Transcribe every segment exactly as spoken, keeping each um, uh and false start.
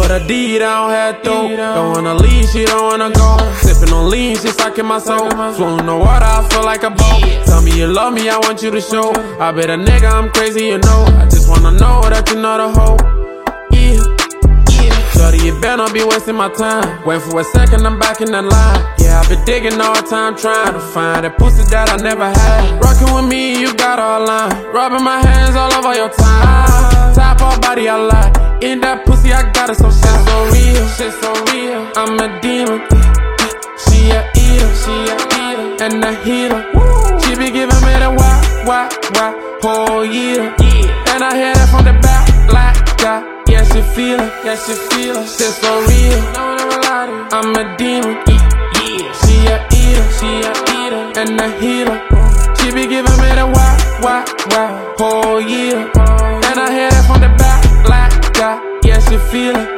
what I did, I don't have to. Don't wanna leave, she don't wanna go. Sipping on lean, she stuck in my soul. Floating the water, I feel like a boat. Tell me you love me, I want you to show. I bet a nigga I'm crazy, you know. I just wanna know that you're not a hoe. Yeah, yeah. Shorty, you better not be wasting my time. Wait for a second, I'm back in that line. Yeah, I've been digging all the time, trying to find that pussy that I never had. Rockin' with me, you got all line. Rubbing my hands all over your time. Top or body, I lie. In that pussy, I got it, so shit so real, shit so real. I'm a demon. She a eater, she a eater, and a healer. She be giving me the why, why, why, whole year. And I hear that from the back, like that. Yeah, she feel it, yeah, she feel it. Shit so real, I'm a demon. She a eater, she a eater, and a healer. She be giving me the why, why, why, whole year. And I hear that from the back, like that. Yeah, she feel it.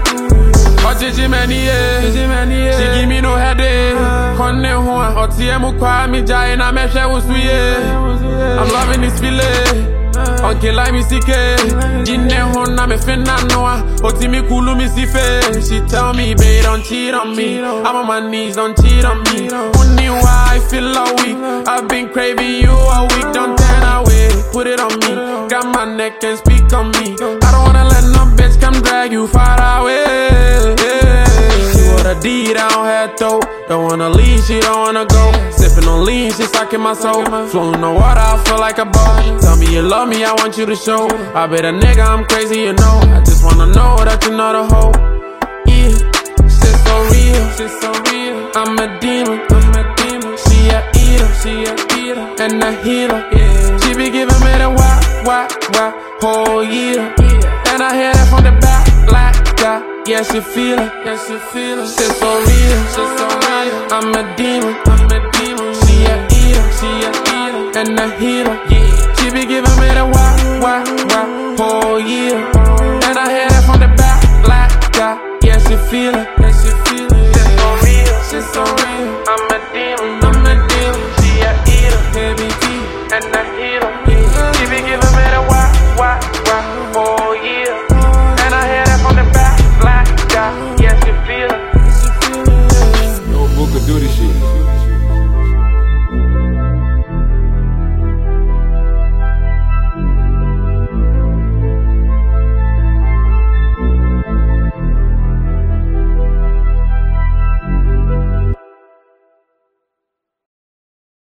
Oh, Gigi Manie, she give me no headache. Konne hoa, otie mu kwa mi jai na me hwe usuye. I'm loving this feeling. Okay, like me sike. Jinne ho na me finna noa. Oti mi kulu mi sife. She tell me, babe, don't cheat on me. I'm on my knees, don't cheat on me. Only why I feel a weak. I've been craving you a week, don't turn away. Put it on me, got my neck and speak on me. I don't wanna let no bitch come drag you far away. She what I did, I don't have to. Don't wanna leave, she don't wanna go. Sipping on lean, she stuck in my soul. Floating the water, I feel like a boat. Tell me you love me, I want you to show. I bet a nigga I'm crazy, you know. I just wanna know that you're not a hoe. Yeah, shit so real, shit so real. I'm a demon, I'm a demon. She a eater, she a eater, and a healer. Yeah. She be giving me the why, why, why, whole year. And I hear that from the back, like that. Yeah, she feel it, yeah, she feel it. Shit so real, shit so real. I'm a demon, I'm a demon. She a eater, she a eater, and a healer. Yeah. She be giving me the why, why, why, whole year. And I hear that from the back, like that. Yeah, she feel it.